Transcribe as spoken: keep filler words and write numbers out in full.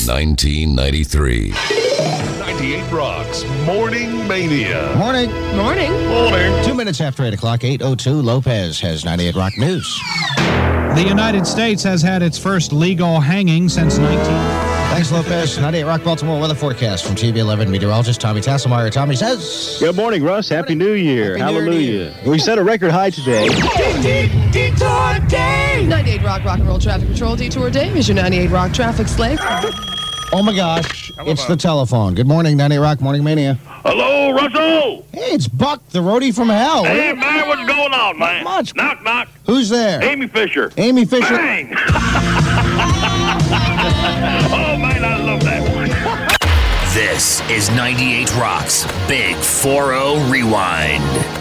nineteen ninety-three. ninety-eight Rocks Morning Mania. Morning. Morning. Morning. Two minutes after eight o'clock, eight oh two, Lopez has ninety-eight Rock News. The United States has had its first legal hanging since nineteen... Thanks, Lopez. ninety-eight Rock Baltimore weather forecast from T V eleven meteorologist Tommy Tasselmeyer. Tommy says... Good morning, Russ. Happy New Year. Happy New Year to Hallelujah. We set a record high today. Detour Day. ninety-eight Rock Rock and Roll Traffic Patrol Detour Day is your ninety-eight Rock traffic slave. Oh, my gosh. It's the telephone. Good morning, ninety-eight Rock Morning Mania. Hello, Russell. Hey, it's Buck, the roadie from hell. Hey, man, what's going on, man? Not much. Knock, knock. Who's there? Amy Fisher. Amy Fisher. Bang! Oh, man, I love that one. This is ninety-eight Rock's Big four oh Rewind.